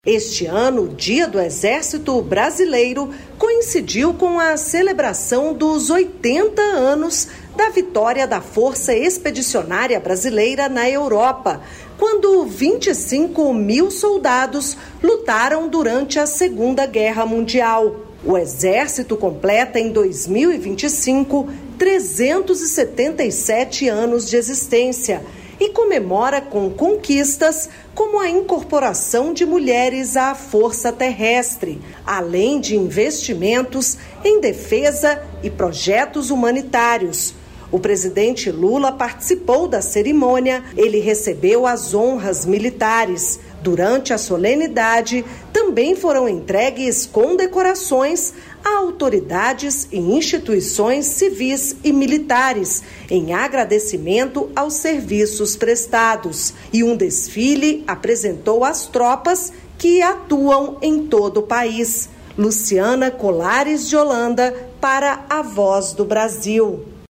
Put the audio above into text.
Este ano, o Dia do Exército Brasileiro coincidiu com a celebração dos 80 anos da vitória da Força Expedicionária Brasileira na Europa, quando 25 mil soldados lutaram durante a Segunda Guerra Mundial. O Exército completa em 2025 377 anos de existência e comemora com conquistas como a incorporação de mulheres à Força Terrestre, além de investimentos em defesa e projetos humanitários. O presidente Lula participou da cerimônia, ele recebeu as honras militares. Durante a solenidade, também foram entregues condecorações a autoridades e instituições civis e militares, em agradecimento aos serviços prestados. E um desfile apresentou as tropas que atuam em todo o país. Luciana Colares de Holanda, para a Voz do Brasil.